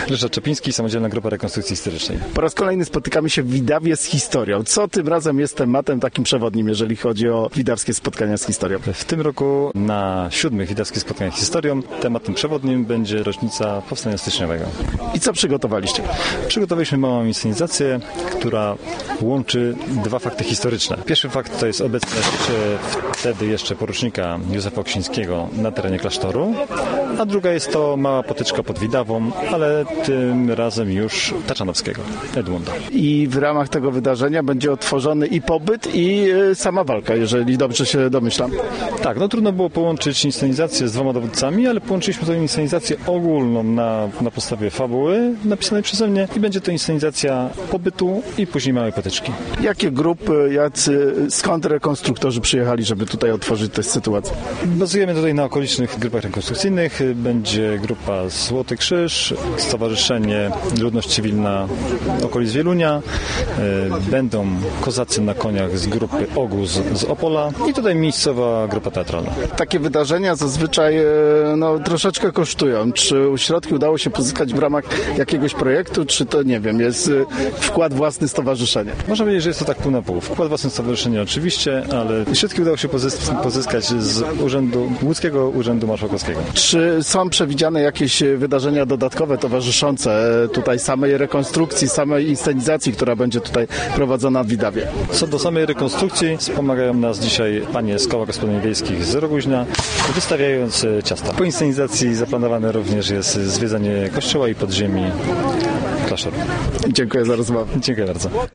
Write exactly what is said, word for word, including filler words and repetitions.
Ryszard Czepiński, Samodzielna Grupa Rekonstrukcji Historycznej. Po raz kolejny spotykamy się w Widawie z historią. Co tym razem jest tematem takim przewodnim, jeżeli chodzi o widawskie spotkania z historią? W tym roku na siódmych widawskich spotkaniach z historią tematem przewodnim będzie rocznica Powstania Styczniowego. I co przygotowaliście? Przygotowaliśmy małą inscenizację, która łączy dwa fakty historyczne. Pierwszy fakt to jest obecność wtedy jeszcze porucznika Józefa Oksińskiego na terenie klasztoru, a druga jest to mała potyczka pod Widawą, ale tym razem już Taczanowskiego, Edmunda. I w ramach tego wydarzenia będzie otworzony i pobyt, i sama walka, jeżeli dobrze się domyślam. Tak, no trudno było połączyć inscenizację z dwoma dowódcami, ale połączyliśmy tę inscenizację ogólną na, na podstawie fabuły napisanej przeze mnie i będzie to inscenizacja pobytu i później małej potyczki. Jakie grupy, jacy, skąd rekonstruktorzy przyjechali, żeby tutaj otworzyć tę sytuację? Bazujemy tutaj na okolicznych grupach rekonstrukcyjnych. Będzie grupa Złoty Krzyż, Stowarzyszenie Ludność Cywilna okolic Wielunia, będą kozacy na koniach z grupy Oguz z Opola i tutaj miejscowa grupa teatralna. Takie wydarzenia zazwyczaj no, troszeczkę kosztują. Czy środki udało się pozyskać w ramach jakiegoś projektu, czy to, nie wiem, jest wkład własny stowarzyszenia? Można powiedzieć, że jest to tak pół na pół. Wkład własny stowarzyszenia oczywiście, ale środki udało się pozys- pozyskać z urzędu, Łódzkiego Urzędu Marszałkowskiego. Czy są przewidziane jakieś wydarzenia dodatkowe towarzyszące tutaj samej rekonstrukcji, samej inscenizacji, która będzie tutaj prowadzona w Widawie? Co do samej rekonstrukcji, wspomagają nas dzisiaj panie z Koła Gospodyń Wiejskich z Roguźna, wystawiając ciasta. Po inscenizacji zaplanowane również jest zwiedzanie kościoła i podziemi klasztoru. Dziękuję za rozmowę. Dziękuję bardzo.